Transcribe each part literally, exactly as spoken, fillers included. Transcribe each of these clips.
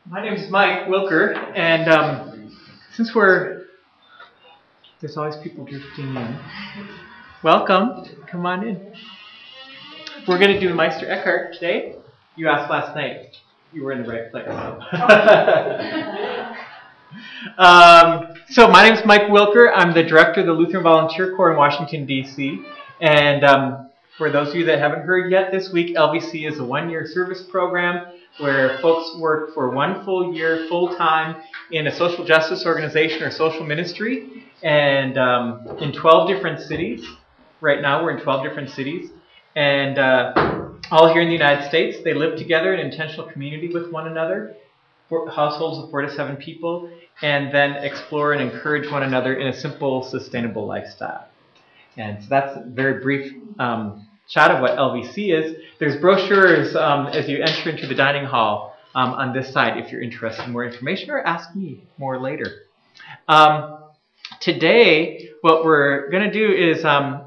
My name is Mike Wilker, and um, since we're, there's always people drifting in, welcome, come on in. We're going to do Meister Eckhart today. You asked last night. You were in the right place. um, so my name is Mike Wilker. I'm the director of the Lutheran Volunteer Corps in Washington, D C, and um, for those of you that haven't heard yet, this week L V C is a one-year service program where folks work for one full year, full-time, in a social justice organization or social ministry, and um, in twelve different cities. Right now we're in twelve different cities, and uh, all here in the United States. They live together in intentional community with one another, for households of four to seven people, and then explore and encourage one another in a simple, sustainable lifestyle. And so that's a very brief um, shot of what L V C is. There's brochures um, as you enter into the dining hall um, on this side if you're interested in more information, or ask me more later. Um, today, what we're going to do is um,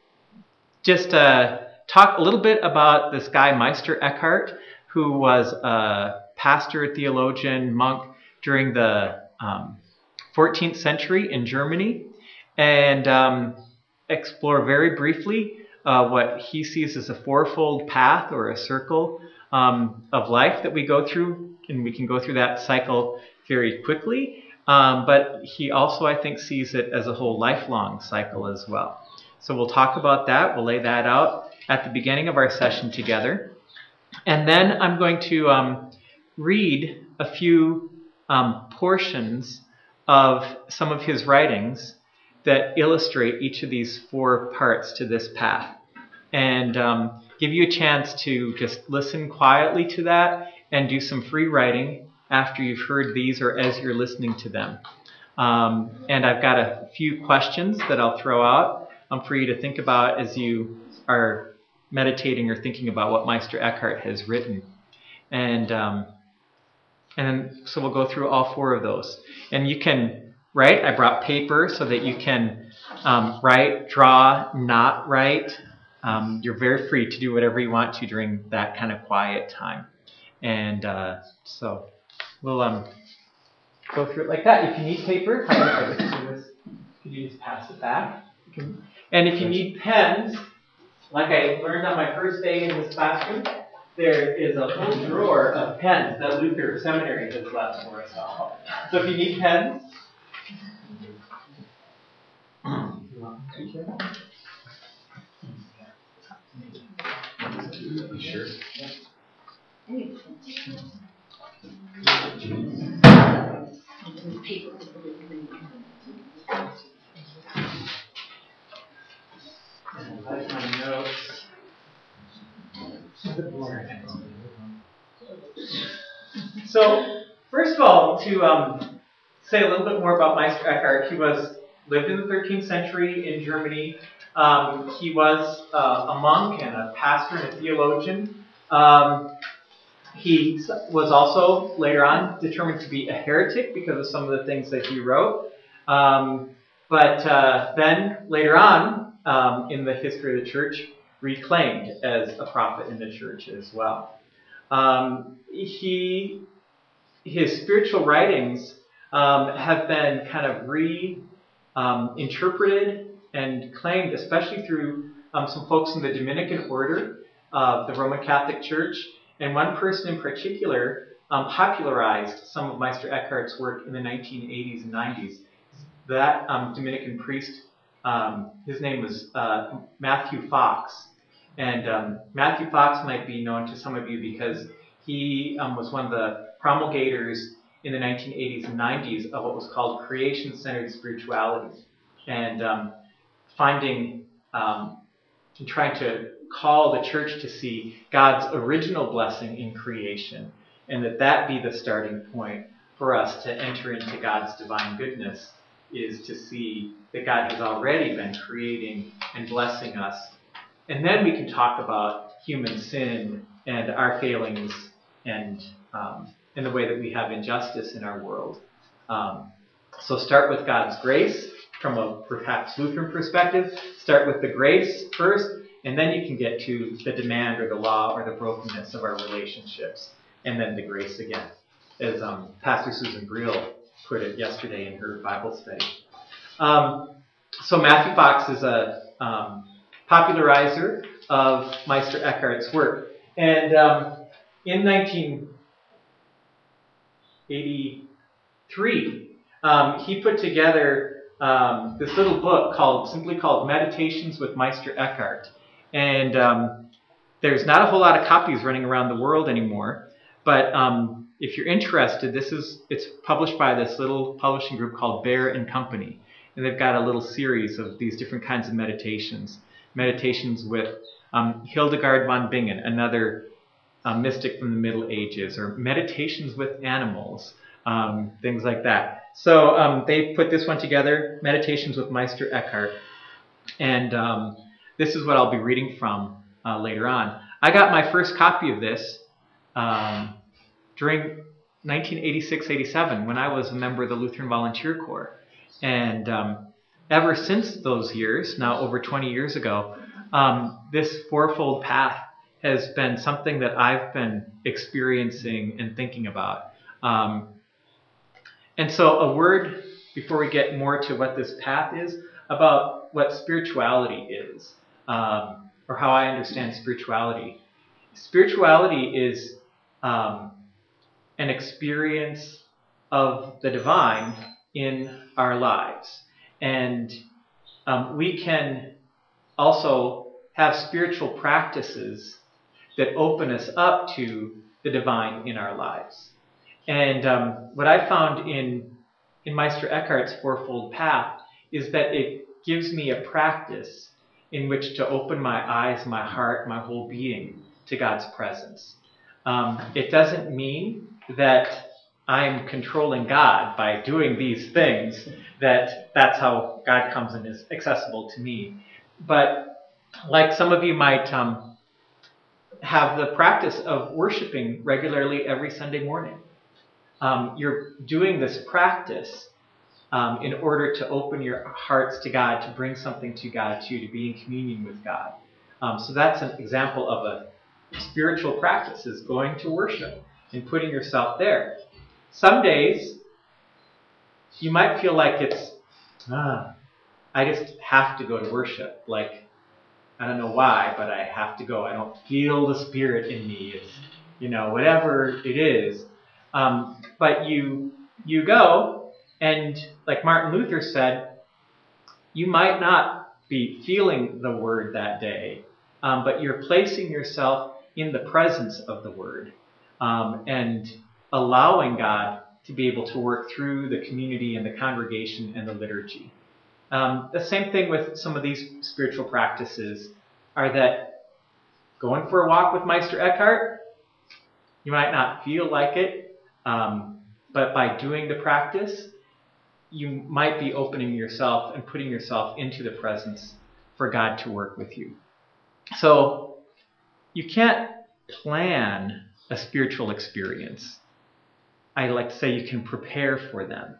just uh, talk a little bit about this guy, Meister Eckhart, who was a pastor, theologian, monk during the um, fourteenth century in Germany, and um, explore very briefly uh, what he sees as a fourfold path or a circle um, of life that we go through, and we can go through that cycle very quickly. Um, but he also, I think, sees it as a whole lifelong cycle as well. So we'll talk about that. We'll lay that out at the beginning of our session together. And then I'm going to um, read a few um, portions of some of his writings that illustrate each of these four parts to this path, and um, give you a chance to just listen quietly to that and do some free writing after you've heard these or as you're listening to them. Um, and I've got a few questions that I'll throw out um, for you to think about as you are meditating or thinking about what Meister Eckhart has written. And um, and then, so we'll go through all four of those. And you can write. I brought paper so that you can um, write, draw, not write. Um, you're very free to do whatever you want to during that kind of quiet time. And uh, so we'll um, go through it like that. If you need paper, I can do this. Could you just pass it back? And if you need pens, like I learned on my first day in this classroom, there is a whole drawer of pens that Luther Seminary has left for us all. So if you need pens, You sure? and like my notes. So, first of all, to um, say a little bit more about Meister Eckhart, he was lived in the thirteenth century in Germany. Um, he was uh, a monk and a pastor and a theologian. Um, he was also later on determined to be a heretic because of some of the things that he wrote. Um, but uh, then later on um, in the history of the church, reclaimed as a prophet in the church as well. Um, he, his spiritual writings um, have been kind of re um, interpreted and claimed, especially through um, some folks in the Dominican order of the Roman Catholic Church. And one person in particular um, popularized some of Meister Eckhart's work in the nineteen eighties and nineties. That um, Dominican priest, um, his name was uh, Matthew Fox. And um, Matthew Fox might be known to some of you because he um, was one of the promulgators in the nineteen eighties and nineties of what was called creation-centered spirituality. And um, finding um, and trying to call the church to see God's original blessing in creation, and that that be the starting point for us to enter into God's divine goodness, is to see that God has already been creating and blessing us. And then we can talk about human sin and our failings and um, and the way that we have injustice in our world. Um, so start with God's grace from a perhaps Lutheran perspective. Start with the grace first, and then you can get to the demand or the law or the brokenness of our relationships, and then the grace again. as um, Pastor Susan Briel put it yesterday in her Bible study. Um, so Matthew Fox is a um, popularizer of Meister Eckhart's work. And um, in nineteen eighty-three, um, he put together um, this little book called simply called Meditations with Meister Eckhart. And um, there's not a whole lot of copies running around the world anymore. But um, if you're interested, this is it's published by this little publishing group called Bear and Company. And they've got a little series of these different kinds of meditations. Meditations with um, Hildegard von Bingen, another uh, mystic from the Middle Ages, or meditations with animals, um, things like that. So um, they put this one together, Meditations with Meister Eckhart. And um, this is what I'll be reading from uh, later on. I got my first copy of this um, during nineteen eighty-six eighty-seven when I was a member of the Lutheran Volunteer Corps. And um, ever since those years, now over twenty years ago, um, this fourfold path has been something that I've been experiencing and thinking about. Um, and so a word, before we get more to what this path is, about what spirituality is, um, or how I understand spirituality. Spirituality is um, an experience of the divine in our lives. And um, we can also have spiritual practices that open us up to the divine in our lives. And um, what I found in, in Meister Eckhart's Fourfold Path is that it gives me a practice in which to open my eyes, my heart, my whole being to God's presence. Um, it doesn't mean that I'm controlling God by doing these things, that that's how God comes and is accessible to me. But like some of you might um, have the practice of worshiping regularly every Sunday morning. Um, you're doing this practice um, in order to open your hearts to God, to bring something to God, to, to be in communion with God. Um, so that's an example of a spiritual practice, is going to worship and putting yourself there. Some days, you might feel like it's, ah, I just have to go to worship. Like, I don't know why, but I have to go. I don't feel the Spirit in me. It's, you know, whatever it is. Um, but you you go, and like Martin Luther said, you might not be feeling the Word that day, um, but you're placing yourself in the presence of the Word, um, and allowing God to be able to work through the community and the congregation and the liturgy. Um, the same thing with some of these spiritual practices are that going for a walk with Meister Eckhart, you might not feel like it, um, but by doing the practice, you might be opening yourself and putting yourself into the presence for God to work with you. So you can't plan a spiritual experience. I like to say you can prepare for them.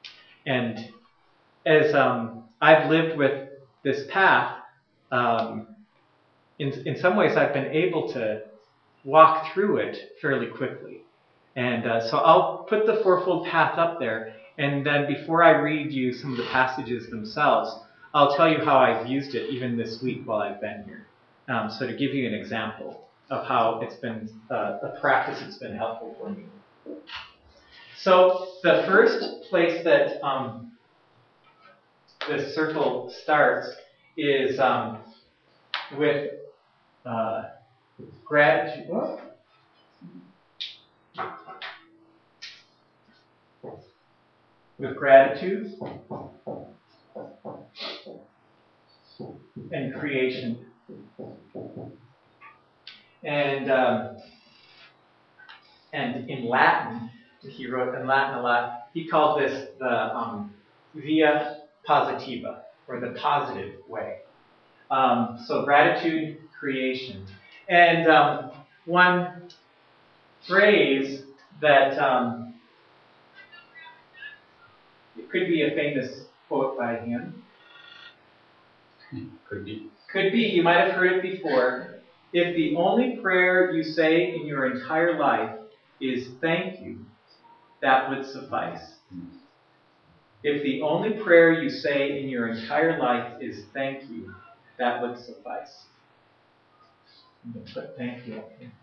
And as um, I've lived with this path, um, in, in some ways I've been able to walk through it fairly quickly. And uh, so I'll put the Fourfold Path up there, and then before I read you some of the passages themselves, I'll tell you how I've used it even this week while I've been here. Um, so to give you an example of how it's been uh, a practice that's been helpful for me. So the first place that um, this circle starts is um, with uh, gratitude. With gratitude and creation. And um, and in Latin, he wrote in Latin a lot, he called this the um, via positiva, or the positive way. Um, so gratitude, creation. And um, one phrase that um, it could be a famous quote by him. Could be. Could be, you might have heard it before. If the only prayer you say in your entire life is thank you, that would suffice. If the only prayer you say in your entire life is thank you, that would suffice. I'm going to put thank you up here.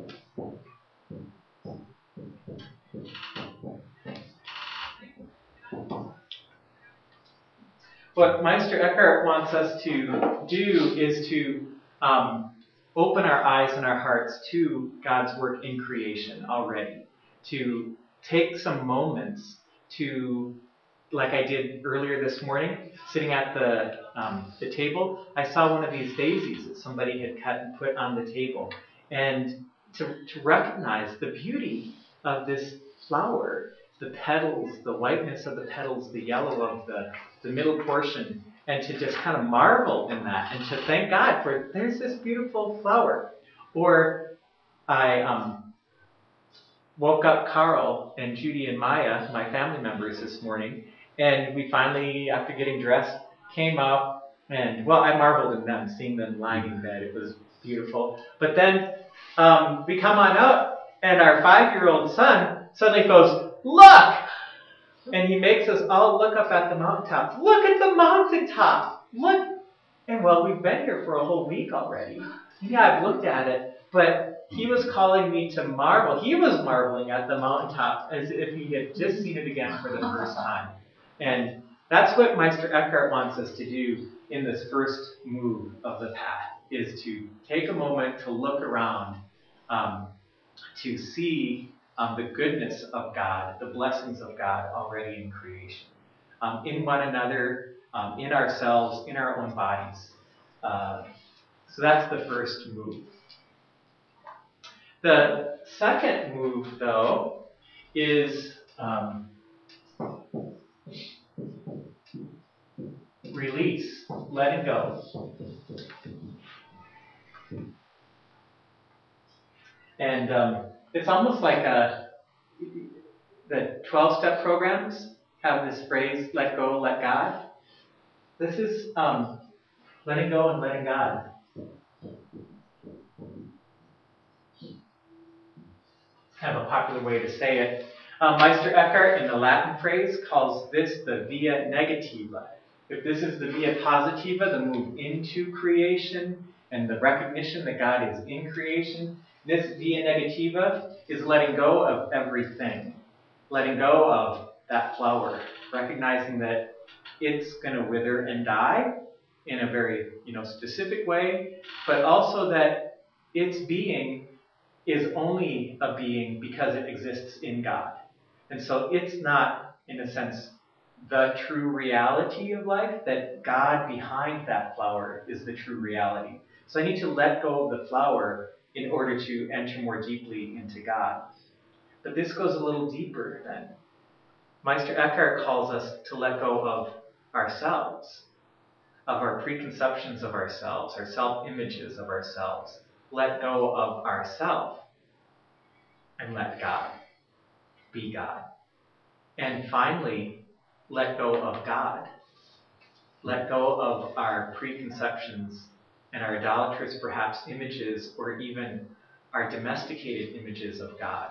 What Meister Eckhart wants us to do is to um, open our eyes and our hearts to God's work in creation already. To take some moments to, like I did earlier this morning, sitting at the um, the table, I saw one of these daisies that somebody had cut and put on the table. And to, to recognize the beauty of this flower, the petals, the whiteness of the petals, the yellow of the, the middle portion, and to just kind of marvel in that and to thank God for there's this beautiful flower. Or I um, woke up Carl and Judy and Maya, my family members, this morning, and we finally, after getting dressed, came up and, well, I marveled in them, seeing them lying in bed. It was beautiful. But then um, we come on up, and our five-year-old son suddenly goes, "Look!" And he makes us all look up at the mountaintop. Look at the mountaintop! Look! And well, we've been here for a whole week already. Yeah, I've looked at it, but he was calling me to marvel. He was marveling at the mountaintop as if he had just seen it again for the first time. And that's what Meister Eckhart wants us to do in this first move of the path, is to take a moment to look around, um, to see um, the goodness of God, the blessings of God already in creation, um, in one another, um, in ourselves, in our own bodies. Uh, so that's the first move. The second move, though, is um, release, letting go. And um, it's almost like a, the twelve-step programs have this phrase, let go, let God. This is um, letting go and letting God. Kind of a popular way to say it. Um, Meister Eckhart, in the Latin phrase, calls this the via negativa. If this is the via positiva, the move into creation and the recognition that God is in creation, this via negativa is letting go of everything. Letting go of that flower, recognizing that it's going to wither and die in a very, you know, specific way, but also that its being is only a being because it exists in God. And so it's not, in a sense, the true reality of life, that God behind that flower is the true reality. So I need to let go of the flower in order to enter more deeply into God. But this goes a little deeper then. Meister Eckhart calls us to let go of ourselves, of our preconceptions of ourselves, our self-images of ourselves. Let go of ourself and let God be God. And finally, let go of God. Let go of our preconceptions and our idolatrous, perhaps, images, or even our domesticated images of God,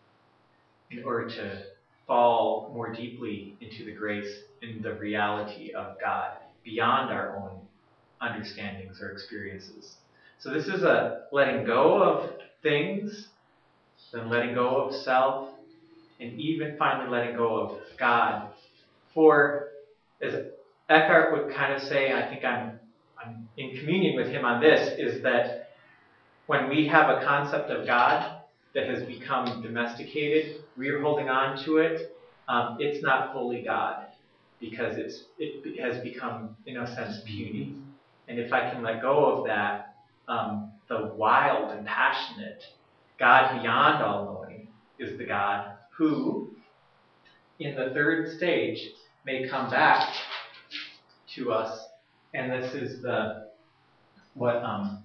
in order to fall more deeply into the grace and the reality of God beyond our own understandings or experiences. So this is a letting go of things, then letting go of self, and even finally letting go of God. For, as Eckhart would kind of say, I think I'm, I'm in communion with him on this, is that when we have a concept of God that has become domesticated, we're holding on to it, um, it's not fully God, because it's it has become, in a sense, puny. And if I can let go of that, um, the wild and passionate God beyond all knowing is the God who, in the third stage, may come back to us. And this is the what um,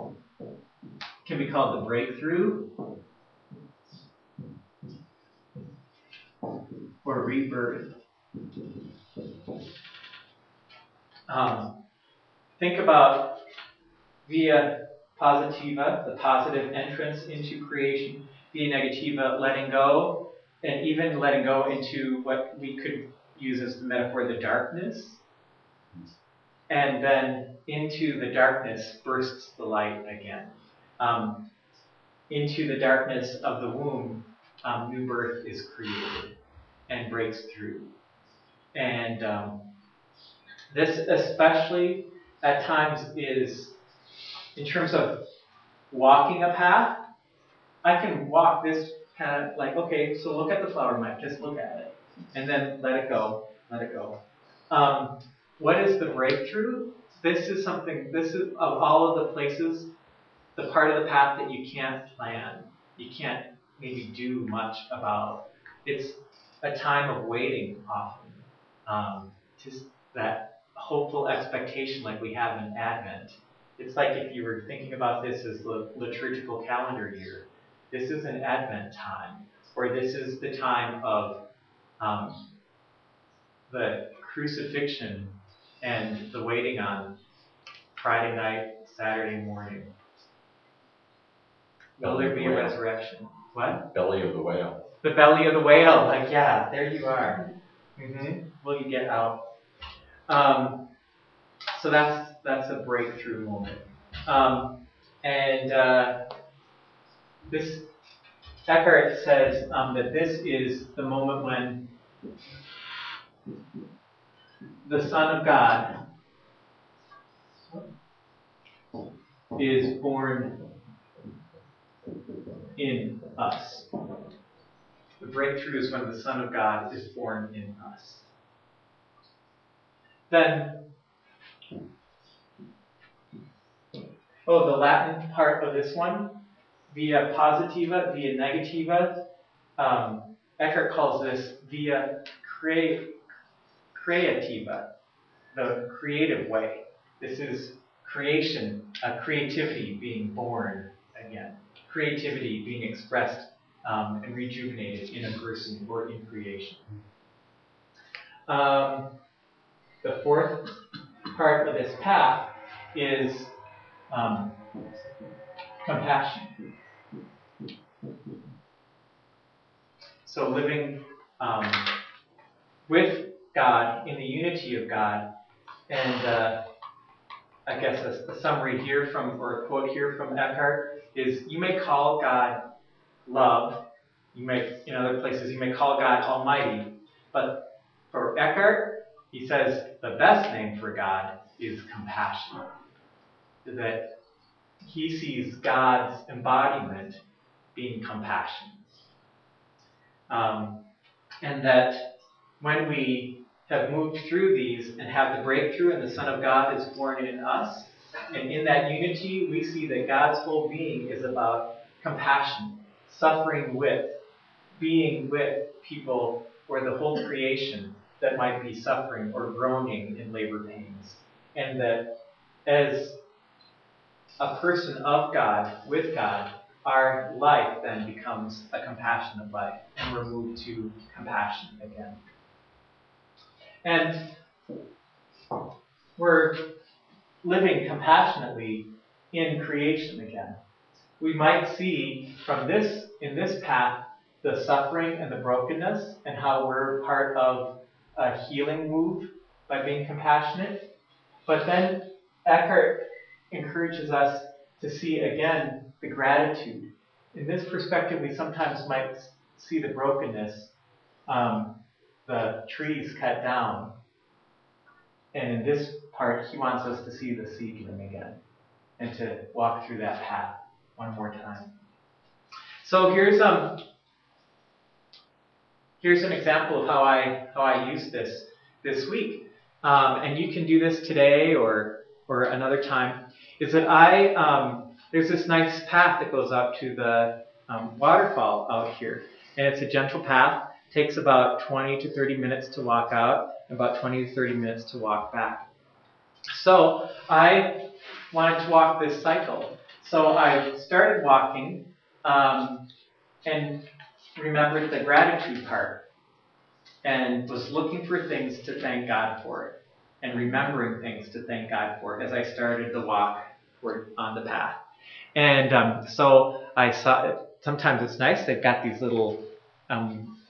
can be called the breakthrough or rebirth. Um, think about via positiva, the positive entrance into creation, via negativa, letting go, and even letting go into what we could use as the metaphor, the darkness. And then into the darkness bursts the light again. Um, into the darkness of the womb, um, new birth is created and breaks through. And um, this especially at times is, in terms of walking a path, I can walk this kind of like, okay, so look at the flower mat, just look at it. And then let it go, let it go. Um, what is the breakthrough? This is something, this is, of all of the places, the part of the path that you can't plan, you can't maybe do much about. It's a time of waiting often. Um, just that hopeful expectation like we have in Advent. It's like if you were thinking about this as the liturgical calendar year. This is an Advent time, or this is the time of um, the crucifixion and the waiting on Friday night, Saturday morning. Will there be a resurrection? What? Belly of the whale. The belly of the whale. Like, yeah, there you are. Mm-hmm. Will you get out? Um, so that's that's a breakthrough moment. Um, and uh, this Eckhart says um, that this is the moment when the Son of God is born in us. The breakthrough is when the Son of God is born in us. Then, oh, the Latin part of this one, via positiva, via negativa. Um, Eckhart calls this via cre- creativa, the creative way. This is creation, uh, creativity being born again, creativity being expressed um, and rejuvenated in a person or in creation. Um, the fourth part of this path is um, compassion. So living um, with God in the unity of God, and uh, I guess a, a summary here from, or a quote here from Eckhart is: you may call God love, you may, in other places, you may call God Almighty, but for Eckhart, he says the best name for God is compassion. That he sees God's embodiment being compassion. Um, and that when we have moved through these and have the breakthrough and the Son of God is born in us, and in that unity we see that God's whole being is about compassion, suffering with, being with people or the whole creation that might be suffering or groaning in labor pains. And that as a person of God, with God, our life then becomes a compassionate life, and we're moved to compassion again. And we're living compassionately in creation again. We might see from this, in this path, the suffering and the brokenness, and how we're part of a healing move by being compassionate. But then Eckhart encourages us to see again the gratitude. In this perspective, we sometimes might see the brokenness, um, the trees cut down. And in this part, he wants us to see the seedling again and to walk through that path one more time. So here's um here's an example of how I how I use this this week, um, and you can do this today or or another time. Is that I um, there's this nice path that goes up to the um, waterfall out here, and it's a gentle path. It takes about twenty to thirty minutes to walk out, and about twenty to thirty minutes to walk back. So I wanted to walk this cycle. So I started walking um, and remembered the gratitude part and was looking for things to thank God for and remembering things to thank God for as I started the walk toward, on the path. And um, so I saw, sometimes it's nice, they've got these little um,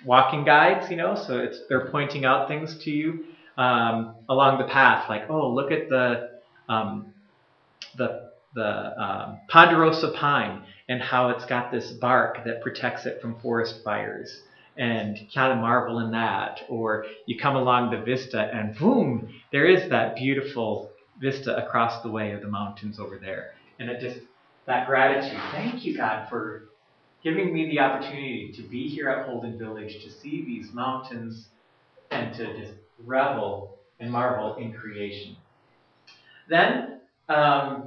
walking guides, you know, so it's they're pointing out things to you um, along the path, like, oh, look at the um, the the um, ponderosa pine and how it's got this bark that protects it from forest fires, and kind of marvel in that. Or you come along the vista and boom, there is that beautiful vista across the way of the mountains over there. And it just, that gratitude, thank you, God, for giving me the opportunity to be here at Holden Village, to see these mountains and to just revel and marvel in creation. Then um,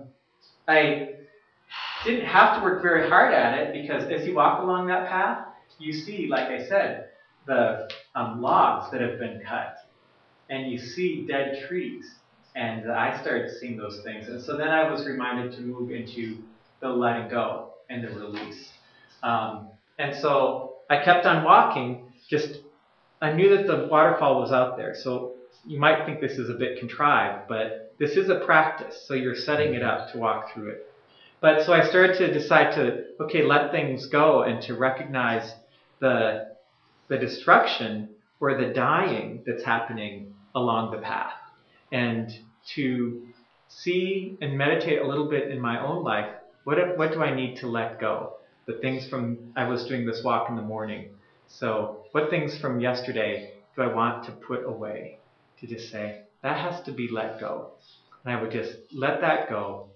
I didn't have to work very hard at it, because as you walk along that path, you see, like I said, the um, logs that have been cut, and you see dead trees. And I started seeing those things. And so then I was reminded to move into the letting go and the release. Um, and so I kept on walking. Just, I knew that the waterfall was out there. So you might think this is a bit contrived, but this is a practice. So you're setting it up to walk through it. But so I started to decide to, okay, let things go and to recognize the, the destruction or the dying that's happening along the path. And to see and meditate a little bit in my own life, what, what do I need to let go? The things from, I was doing this walk in the morning. So what things from yesterday do I want to put away? To just say, that has to be let go. And I would just let that go.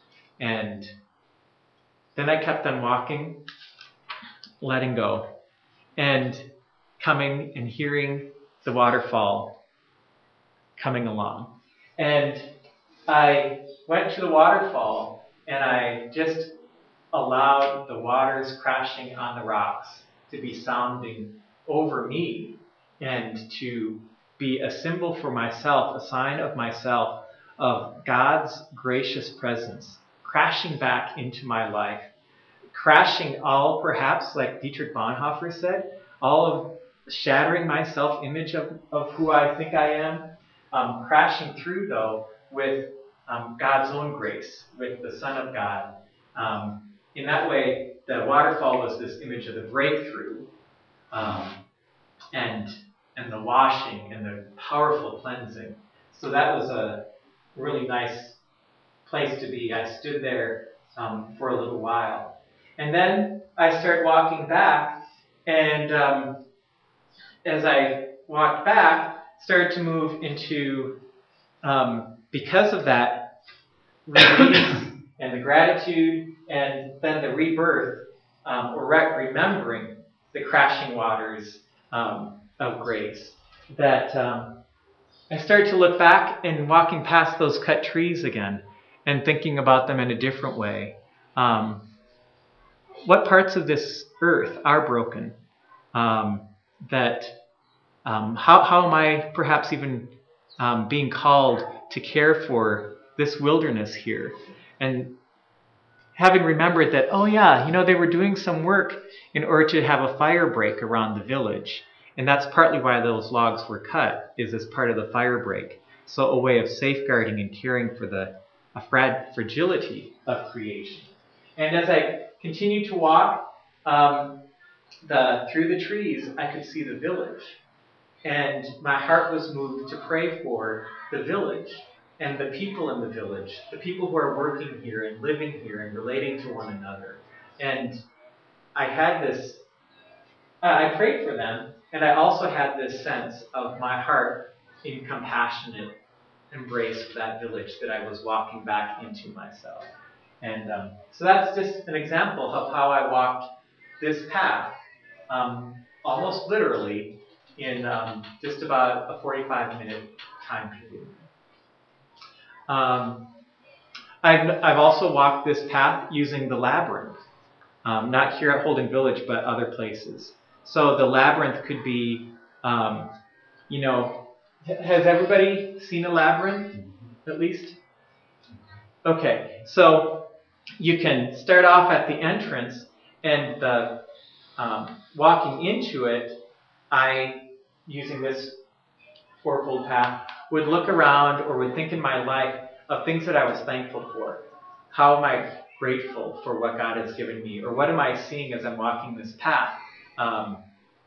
And then I kept on walking, letting go, and coming and hearing the waterfall coming along. And I went to the waterfall, and I just allowed the waters crashing on the rocks to be sounding over me, and to be a symbol for myself, a sign of myself, of God's gracious presence crashing back into my life, crashing all, perhaps, like Dietrich Bonhoeffer said, all of shattering my self-image of, of who I think I am, um, crashing through, though, with um, God's own grace, with the Son of God. Um, in that way, the waterfall was this image of the breakthrough, um, and and the washing and the powerful cleansing. So that was a really nice place to be. I stood there um, for a little while. And then I started walking back, and um, as I walked back, started to move into, um, because of that release and the gratitude, and then the rebirth, um, or re- remembering the crashing waters um, of grace, that um, I started to look back and walking past those cut trees again and thinking about them in a different way. Um, what parts of this earth are broken? Um, that um, how, how am I perhaps even um, being called to care for this wilderness here? And having remembered that, oh yeah, you know, they were doing some work in order to have a fire break around the village. And that's partly why those logs were cut, is as part of the fire break. So a way of safeguarding and caring for the a frag- fragility of creation. And as I continued to walk um, the, through the trees, I could see the village. And my heart was moved to pray for the village and the people in the village, the people who are working here and living here and relating to one another. And I had this, uh, I prayed for them, and I also had this sense of my heart in compassionate embrace for that village that I was walking back into myself. And um, so that's just an example of how I walked this path, um, almost literally, in um, just about a forty-five minute time period. Um, I've, I've also walked this path using the labyrinth, um, not here at Holden Village, but other places. So the labyrinth could be, um, you know, has everybody seen a labyrinth, at least? Okay, so you can start off at the entrance, and the um, walking into it, I, using this fourfold path, would look around or would think in my life of things that I was thankful for. How am I grateful for what God has given me? Or what am I seeing as I'm walking this path um,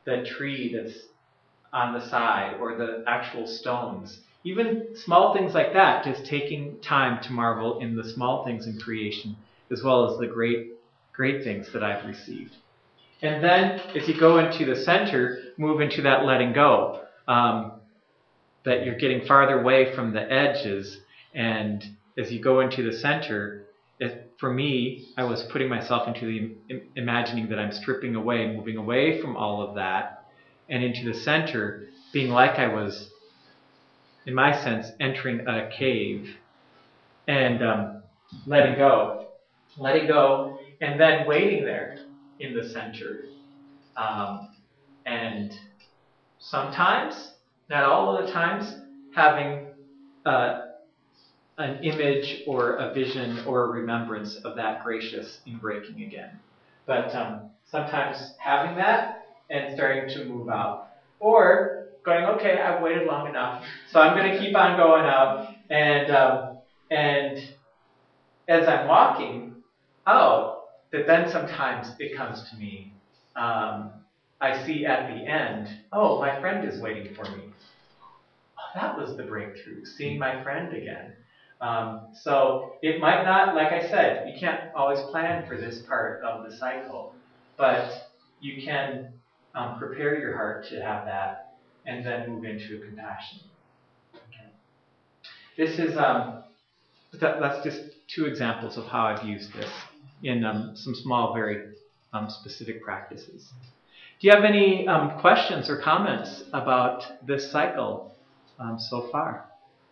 the tree that's on the side or the actual stones. Even small things like that, just taking time to marvel in the small things in creation as well as the great, great things that I've received. And then as you go into the center, move into that letting go. Um, that you're getting farther away from the edges. And as you go into the center, it, for me, I was putting myself into the im- imagining that I'm stripping away, moving away from all of that, and into the center, being like I was, in my sense, entering a cave and um, letting go. Letting go, and then waiting there in the center. Um, and sometimes, not all of the times, having uh, an image or a vision or a remembrance of that gracious in breaking again. But um, sometimes having that and starting to move out. Or going, okay, I've waited long enough, so I'm going to keep on going out. And um, and as I'm walking, oh, that then sometimes it comes to me. Um, I see at the end, oh, my friend is waiting for me. Oh, that was the breakthrough, seeing my friend again. Um, so it might not, like I said, you can't always plan for this part of the cycle, but you can um, prepare your heart to have that and then move into compassion. Okay. This is, um, that, that's just two examples of how I've used this in um, some small, very um, specific practices. Do you have any um, questions or comments about this cycle um, so far?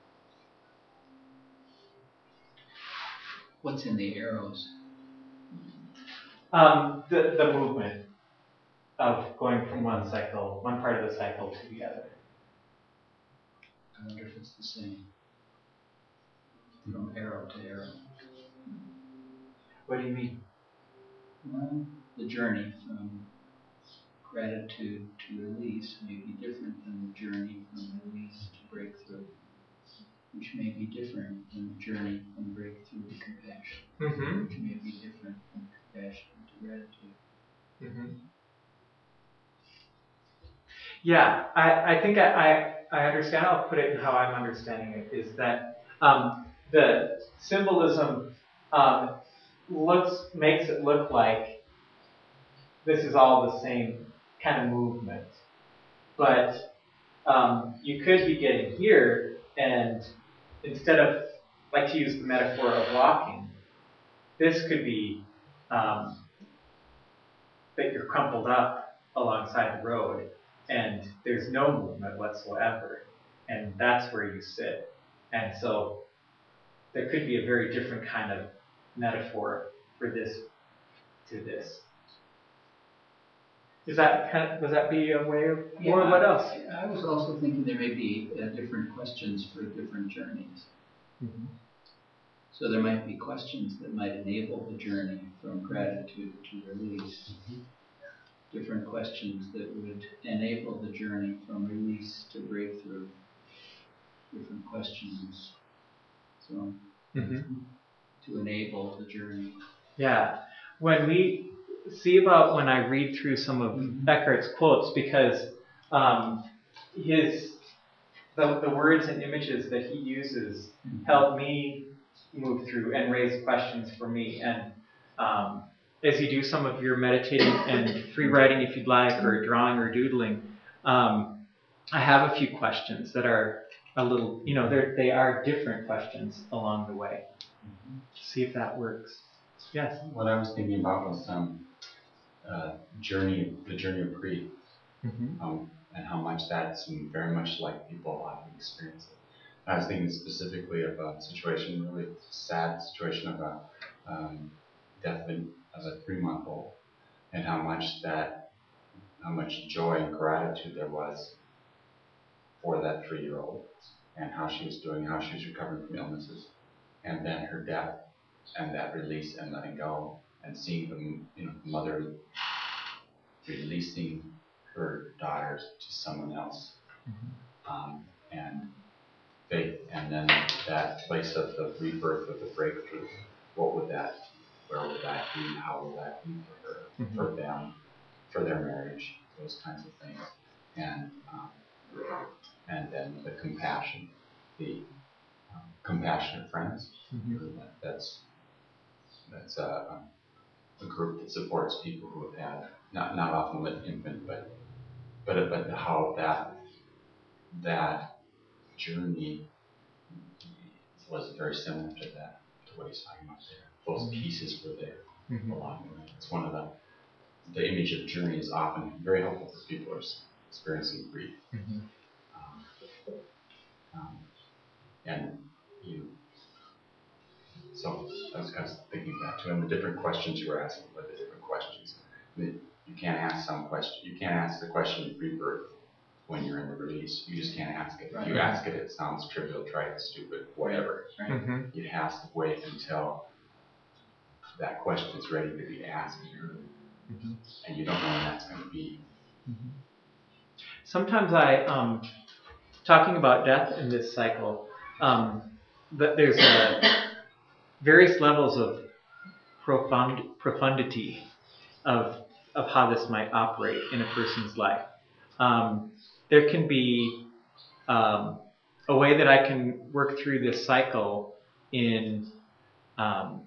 What's in the arrows? Um, the, the movement of going from one cycle, one part of the cycle to the other. I wonder if it's the same from arrow to arrow. What do you mean? Well, the journey from gratitude to release may be different than the journey from release to breakthrough, which may be different than the journey from breakthrough to compassion, Mm-hmm. which may be different from compassion to gratitude. Mm-hmm. Yeah, I, I think I, I, I understand. I'll put it in how I'm understanding it, is that um, the symbolism um, looks makes it look like this is all the same kind of movement. But um, you could be getting here, and instead of, like to use the metaphor of walking, this could be um, that you're crumpled up alongside the road, and there's no movement whatsoever, and that's where you sit. And so there could be a very different kind of metaphor for this to this. Is that kind of, would that be a way of, Yeah, or what else? I was also thinking there may be uh, different questions for different journeys. Mm-hmm. So there might be questions that might enable the journey from gratitude to release. Mm-hmm. Different questions that would enable the journey from release to breakthrough. Different questions. So Mm-hmm. to enable the journey. Yeah. When we see about when I read through some of mm-hmm. Eckhart's quotes, because um, his the, the words and images that he uses mm-hmm. help me move through and raise questions for me. And um, as you do some of your meditating and free writing, if you'd like, or drawing or doodling, um, I have a few questions that are a little, you know, they're, they are different questions along the way. Mm-hmm. See if that works. Yes. What I was thinking about was um, uh, journey, the journey of grief, mm-hmm. um, and how much that's very much like people often experience it. I was thinking specifically of a situation, really sad situation of a um, death of a three-month-old, and how much that, how much joy and gratitude there was for that three-year-old, and how she was doing, how she was recovering from illnesses, and then her death, and that release and letting go, and seeing the, you know, the mother releasing her daughters to someone else, mm-hmm. um, and faith, and then that place of the rebirth of the breakthrough. What would that, where would that be? How would that be for her, mm-hmm. for them, for their marriage? those kinds of things, and um, and then the compassion, the um, compassionate friends. Mm-hmm. that, that's that's a, a group that supports people who have had not not often with infant, but but but how that that journey was very similar to that, to what he's talking about there. Those pieces were there mm-hmm. along the way. It's one of the, the image of journey is often very helpful for people who are experiencing grief. Mm-hmm. Um, um, and you, so I was kind of thinking back to him, the different questions you were asking, but the different questions. I mean, you can't ask some question, you can't ask the question of rebirth when you're in the release. You just can't ask it. If you ask it, it sounds trivial, trite, stupid, whatever. Right. Mm-hmm. You have to wait until that question is ready to be asked. Mm-hmm. And you don't know when that's going to be. Mm-hmm. Sometimes I, um, talking about death in this cycle, um, but there's uh, various levels of profound profundity of of how this might operate in a person's life. Um, there can be um, a way that I can work through this cycle in, um,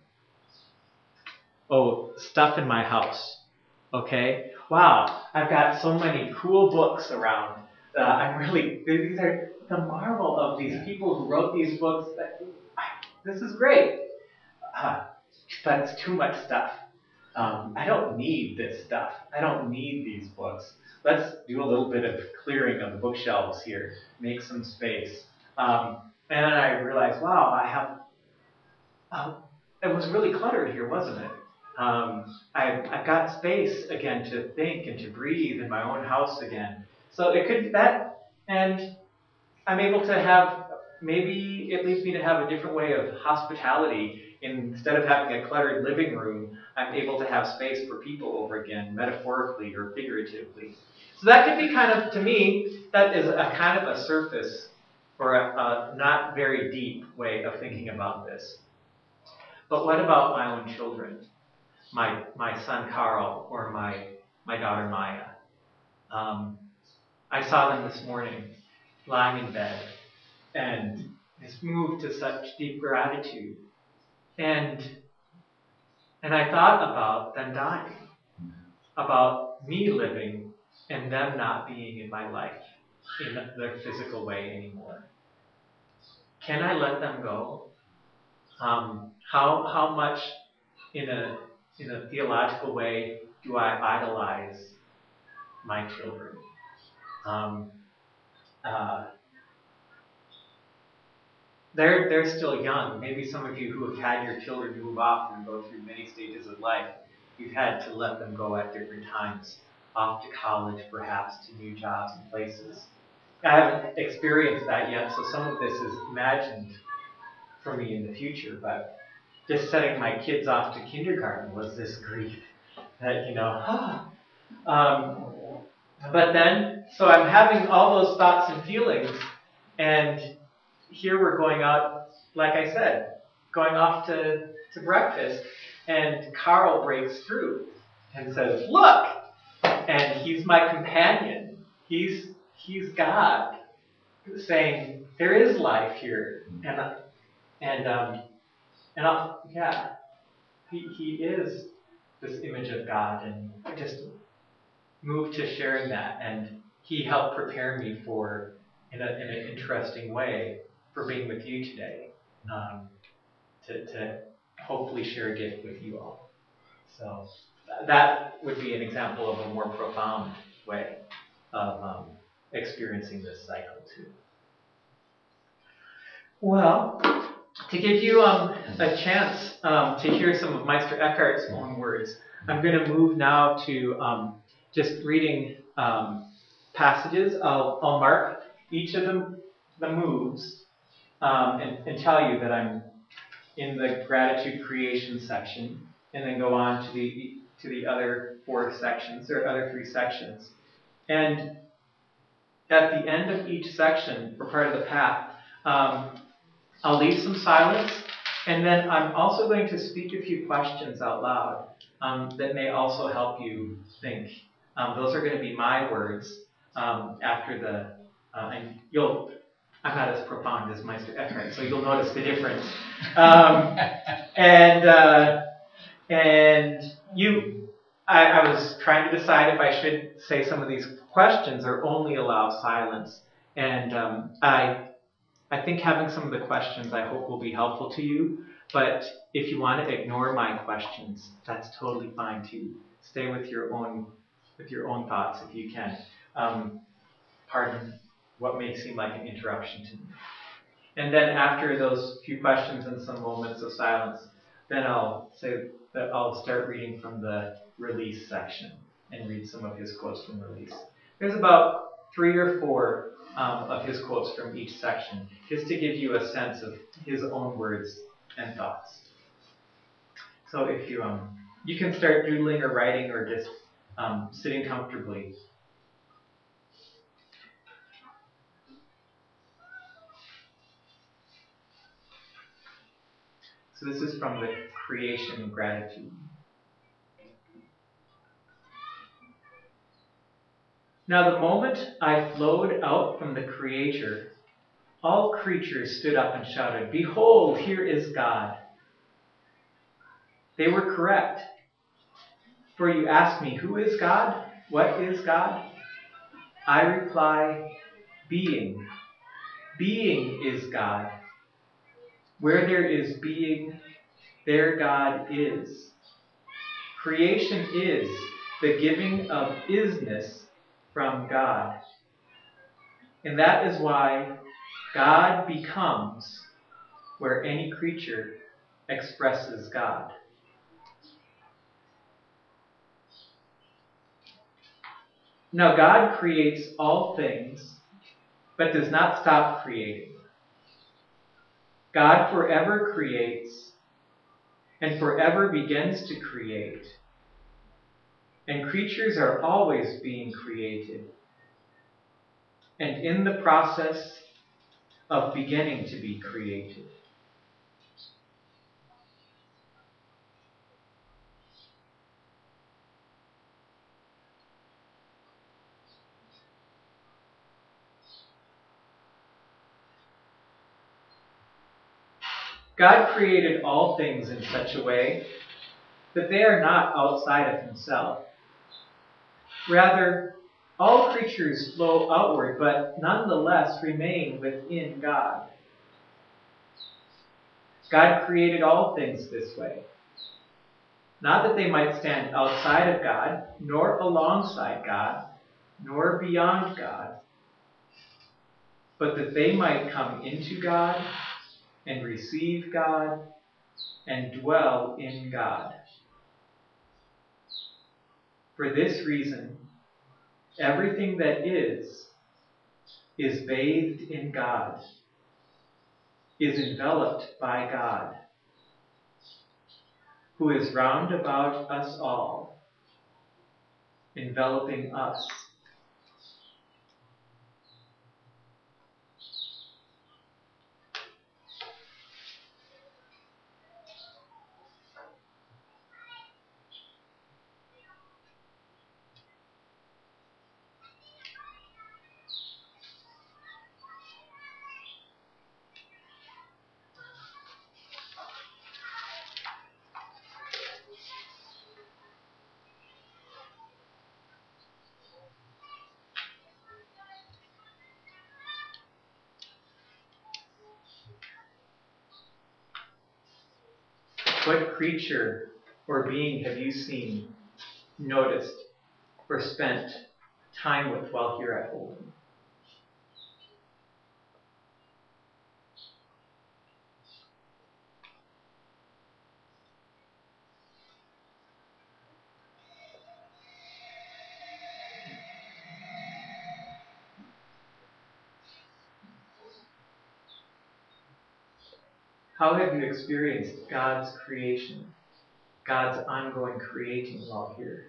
oh, stuff in my house. Okay? Wow, I've got so many cool books around. Uh, I'm really, these are the marvel of these people who wrote these books. That, this is great. Uh, but it's too much stuff. Um, I don't need this stuff. I don't need these books. Let's do a little bit of clearing of the bookshelves here. Make some space. Um, and then I realized, wow, I have, uh, it was really cluttered here, wasn't it? Um, I've, I've got space again to think and to breathe in my own house again. So it could be that, and I'm able to have, maybe it leads me to have a different way of hospitality. Instead of having a cluttered living room, I'm able to have space for people over again, metaphorically or figuratively. So that could be kind of, to me, that is a kind of a surface or a, a not very deep way of thinking about this. But what about my own children? My my son Carl or my my daughter Maya? Um, I saw them this morning, lying in bed, and just moved to such deep gratitude. And and I thought about them dying, about me living and them not being in my life in their physical way anymore. Can I let them go? Um, how how much in a in a theological way do I idolize my children? Um, uh, They're they're still young. Maybe some of you who have had your children move off and go through many stages of life, you've had to let them go at different times, off to college perhaps, to new jobs and places. I haven't experienced that yet, so some of this is imagined for me in the future, but just setting my kids off to kindergarten was this grief that, you know, ah. Um, but then, so I'm having all those thoughts and feelings, and here we're going out, like I said, going off to, to breakfast, and Carl breaks through and says, look! And he's my companion. He's he's God, saying, there is life here. And and um and I'll, yeah, he he is this image of God, and I just moved to sharing that, and he helped prepare me for, in, a, in an interesting way, for being with you today, um, to, to hopefully share a gift with you all. So that would be an example of a more profound way of um, experiencing this cycle too. Well, to give you um, a chance um, to hear some of Meister Eckhart's own words, I'm going to move now to um, just reading um, passages. I'll, I'll mark each of them, the moves, Um, and, and tell you that I'm in the gratitude creation section, and then go on to the to the other four sections, or other three sections. And at the end of each section, or part of the path, um, I'll leave some silence, and then I'm also going to speak a few questions out loud um, that may also help you think Um, those are going to be my words um, after the, uh, and you'll, I'm not as profound as Meister Eckhart, so you'll notice the difference. Um, and uh, and you, I, I was trying to decide if I should say some of these questions or only allow silence. And um, I, I think having some of the questions I hope will be helpful to you. But if you want to ignore my questions, that's totally fine too. Stay with your own, with your own thoughts if you can. Um, pardon what may seem like an interruption to me. And then after those few questions and some moments of silence, then I'll say that I'll start reading from the release section and read some of his quotes from release. There's about three or four um, of his quotes from each section, just to give you a sense of his own words and thoughts. So if you um, you can start doodling or writing or just um, sitting comfortably. So this is from the Creation Gratitude. Now the moment I flowed out from the Creator, all creatures stood up and shouted, "Behold, here is God." They were correct. For you ask me, who is God? What is God? I reply, being. Being is God. Where there is being, there God is. Creation is the giving of isness from God. And that is why God becomes where any creature expresses God. Now God creates all things, but does not stop creating. God forever creates and forever begins to create. And creatures are always being created. And in the process of beginning to be created. God created all things in such a way that they are not outside of himself. Rather, all creatures flow outward, but nonetheless remain within God. God created all things this way. Not that they might stand outside of God, nor alongside God, nor beyond God, but that they might come into God and receive God and dwell in God. For this reason, everything that is, is bathed in God, is enveloped by God, who is round about us all, enveloping us. What creature or being have you seen, noticed, or spent time with while here at Holden? How have you experienced God's creation, God's ongoing creating while here?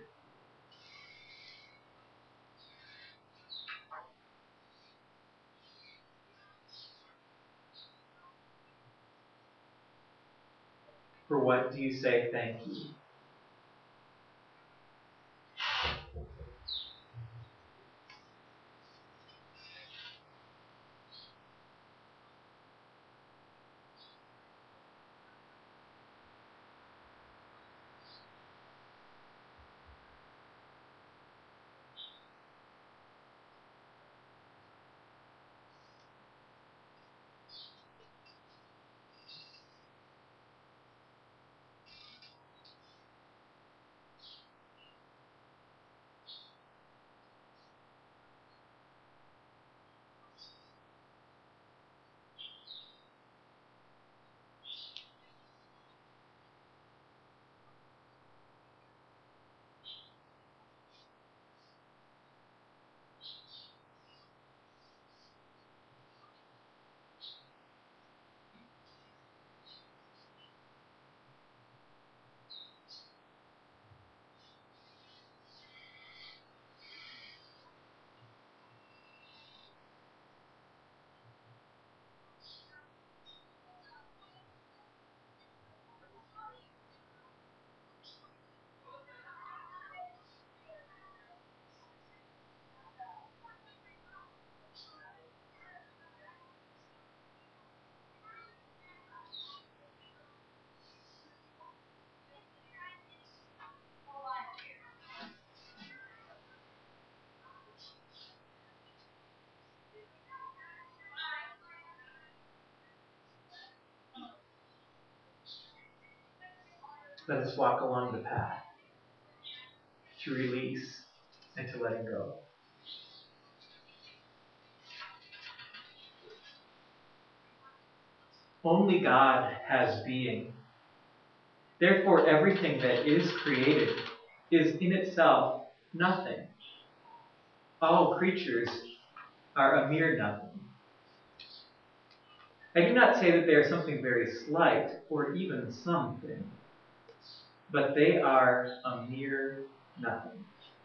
For what do you say thank you? Let us walk along the path to release and to letting go. Only God has being. Therefore, everything that is created is in itself nothing. All creatures are a mere nothing. I do not say that they are something very slight or even something, but they are a mere nothing.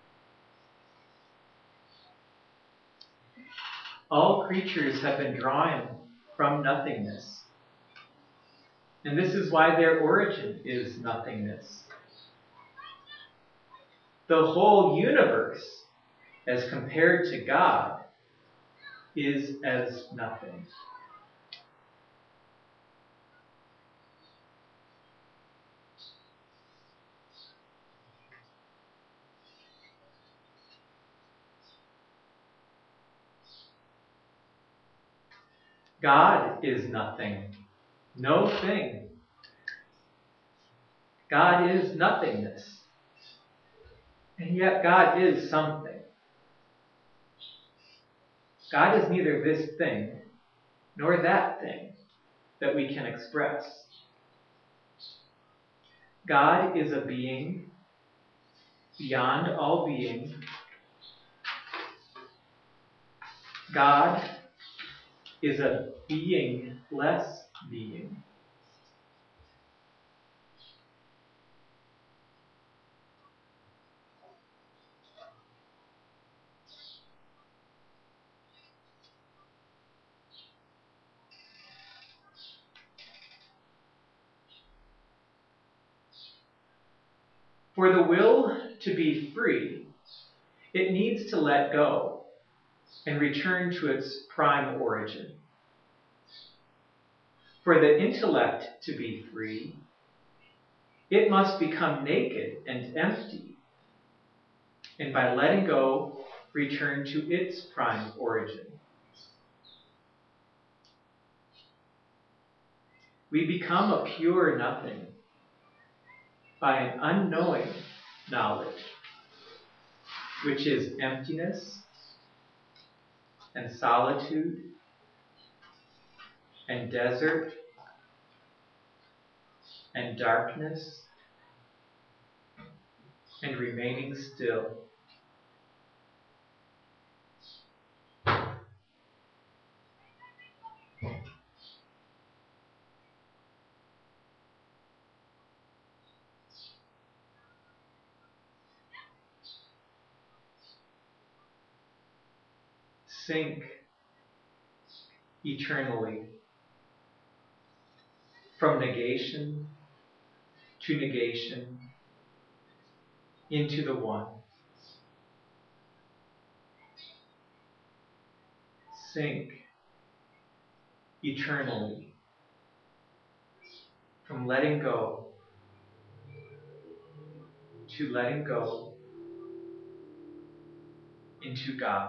All creatures have been drawn from nothingness, and this is why their origin is nothingness. The whole universe, as compared to God, is as nothing. God is nothing, no thing. God is nothingness, and yet God is something. God is neither this thing nor that thing that we can express. God is a being beyond all being. God is a beingless being. For the will to be free, it needs to let go and return to its prime origin. For the intellect to be free, it must become naked and empty, and by letting go, return to its prime origin. We become a pure nothing by an unknowing knowledge, which is emptiness and solitude and desert and darkness and remaining still. Sink eternally from negation to negation into the one. Sink eternally from letting go to letting go into God.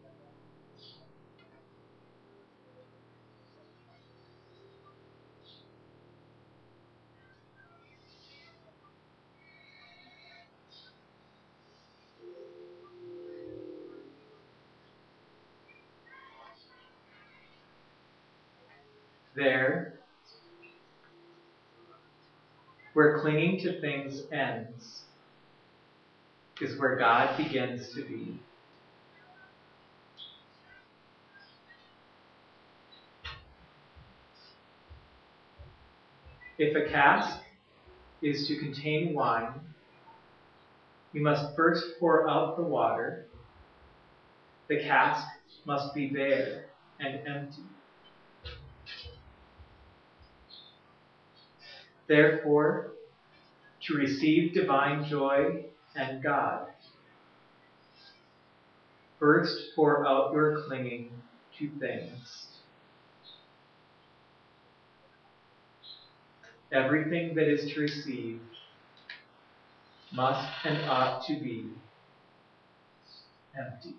There, where clinging to things ends, is where God begins to be. If a cask is to contain wine, you must first pour out the water. The cask must be bare and empty. Therefore, to receive divine joy and God, first pour out your clinging to things. Everything that is to receive must and ought to be empty.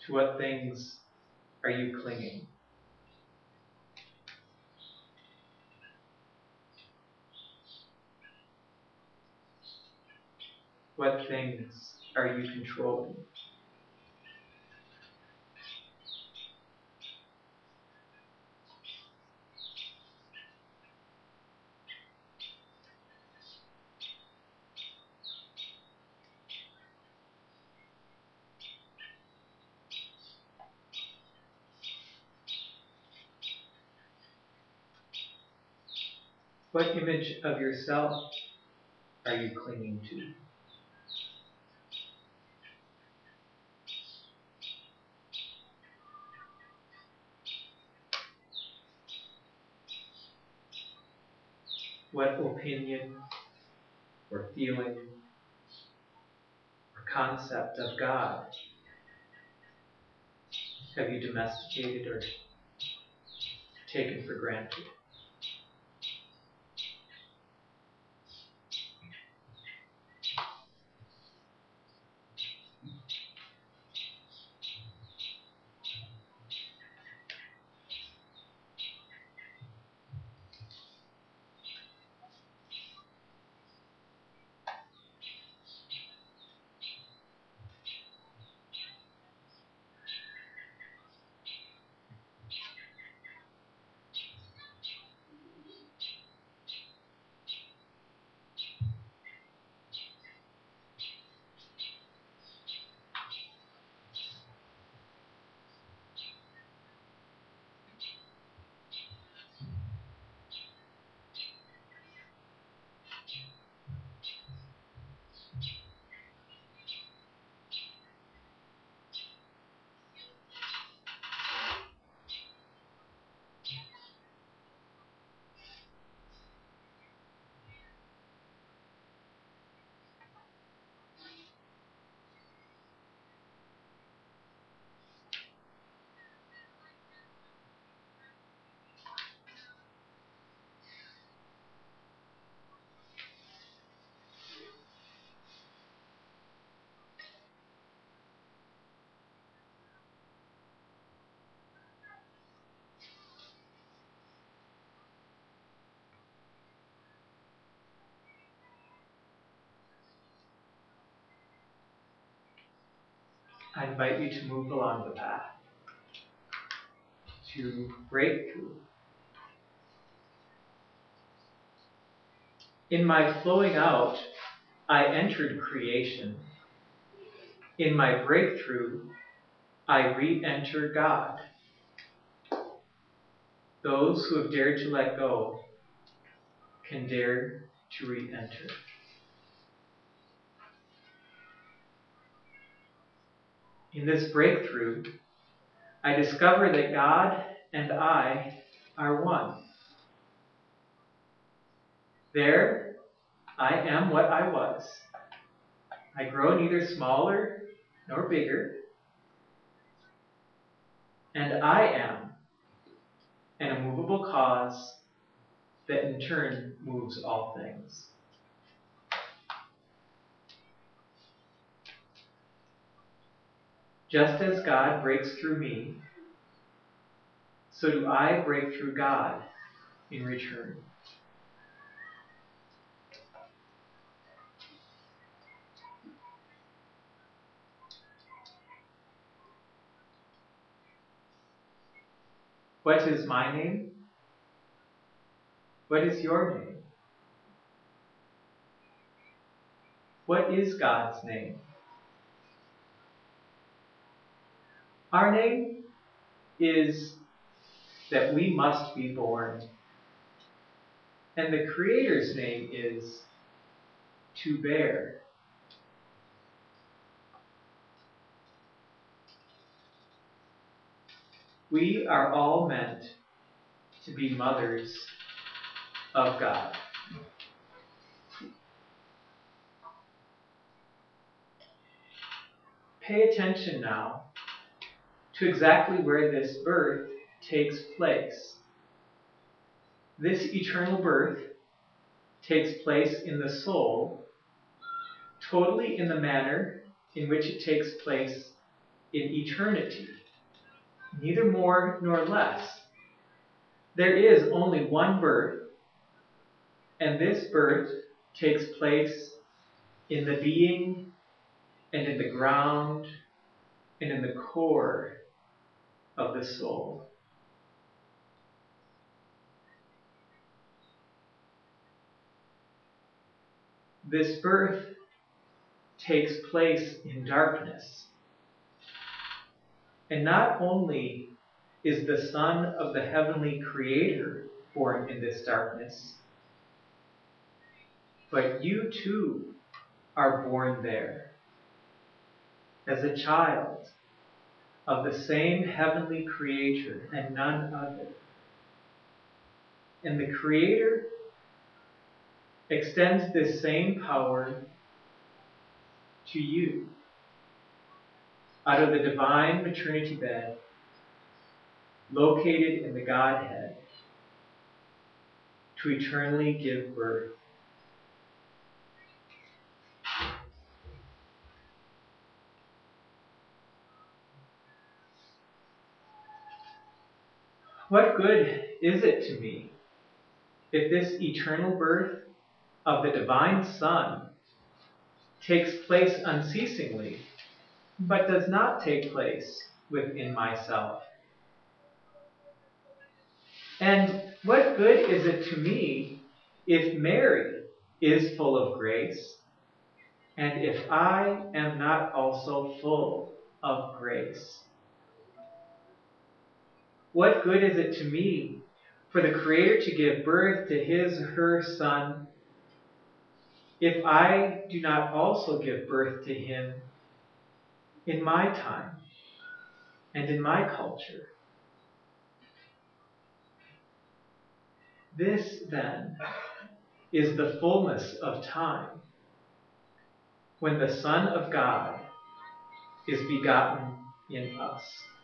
To what things are you clinging? What things are you controlling? What image of yourself are you clinging to? What opinion or feeling or concept of God have you domesticated or taken for granted? I invite you to move along the path, to break through. In my flowing out, I entered creation. In my breakthrough, I re-enter God. Those who have dared to let go can dare to re-enter. In this breakthrough, I discover that God and I are one. There, I am what I was. I grow neither smaller nor bigger. And I am an immovable cause that in turn moves all things. Just as God breaks through me, so do I break through God in return. What is my name? What is your name? What is God's name? Our name is that we must be born. And the Creator's name is to bear. We are all meant to be mothers of God. Pay attention now to exactly where this birth takes place. This eternal birth takes place in the soul, totally in the manner in which it takes place in eternity, neither more nor less. There is only one birth, and this birth takes place in the being and in the ground and in the core of the soul. This birth takes place in darkness. And not only is the Son of the heavenly Creator born in this darkness, but you too are born there as a child of the same heavenly Creator and none other. And the Creator extends this same power to you out of the divine maternity bed located in the Godhead to eternally give birth. What good is it to me if this eternal birth of the divine Son takes place unceasingly, but does not take place within myself? And what good is it to me if Mary is full of grace, and if I am not also full of grace? What good is it to me for the Creator to give birth to his or her Son if I do not also give birth to him in my time and in my culture? This, then, is the fullness of time, when the Son of God is begotten in us.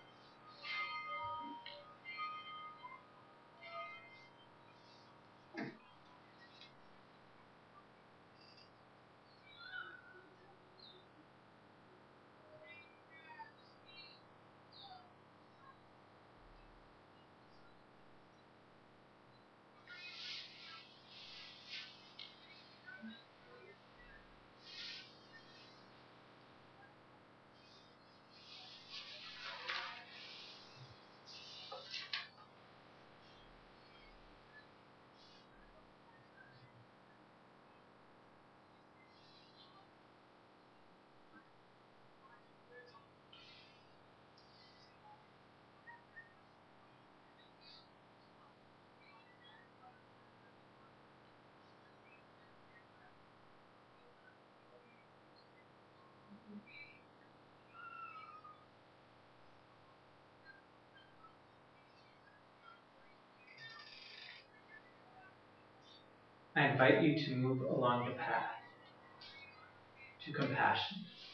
I invite you to move along the path to compassion.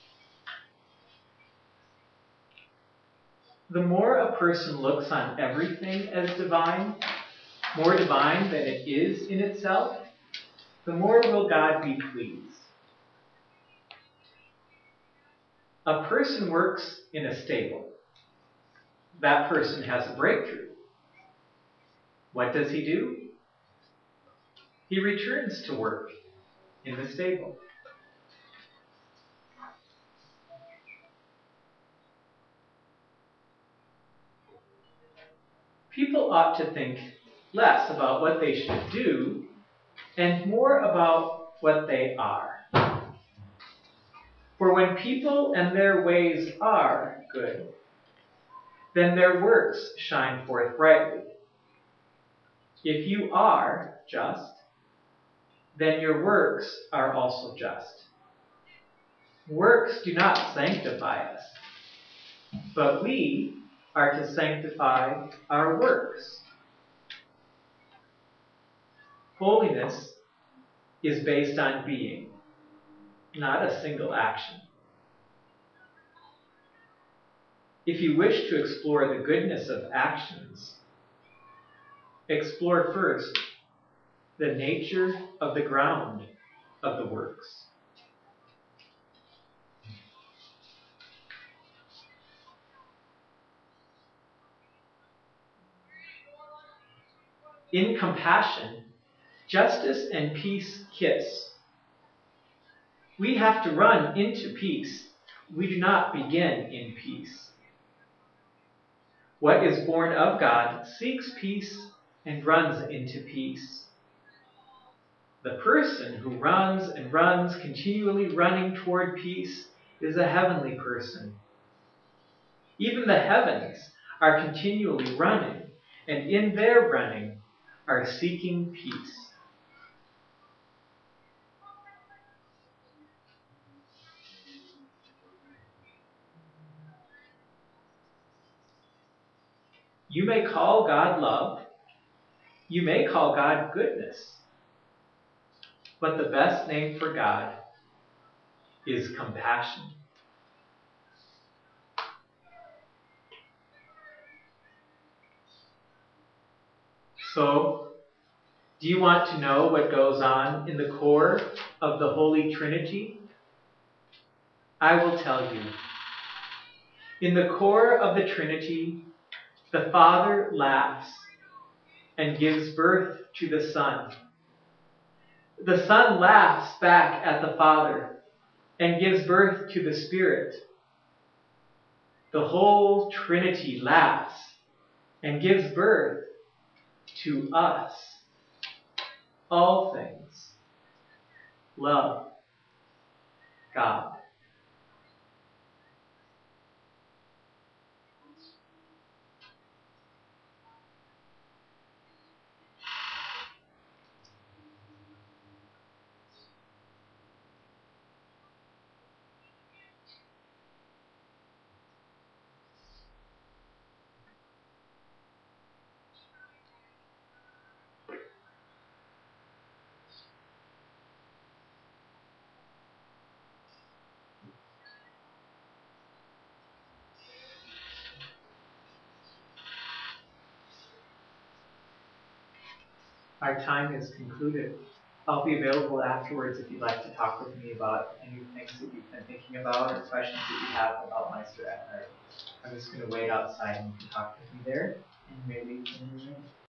The more a person looks on everything as divine, more divine than it is in itself, the more will God be pleased. A person works in a stable. That person has a breakthrough. What does he do? He returns to work in the stable. People ought to think less about what they should do and more about what they are. For when people and their ways are good, then their works shine forth brightly. If you are just, then your works are also just. Works do not sanctify us, but we are to sanctify our works. Holiness is based on being, not a single action. If you wish to explore the goodness of actions, explore first the nature of the ground of the works. In compassion, justice and peace kiss. We have to run into peace. We do not begin in peace. What is born of God seeks peace and runs into peace. The person who runs and runs, continually running toward peace, is a heavenly person. Even the heavens are continually running, and in their running are seeking peace. You may call God love. You may call God goodness. But the best name for God is compassion. So, do you want to know what goes on in the core of the Holy Trinity? I will tell you. In the core of the Trinity, the Father laughs and gives birth to the Son. The Son laughs back at the Father and gives birth to the Spirit. The whole Trinity laughs and gives birth to us. All things love God. Our time is concluded. I'll be available afterwards if you'd like to talk with me about any things that you've been thinking about or questions that you have about Meister Eckhart. I'm just going to wait outside and you can talk with me there, and maybe we can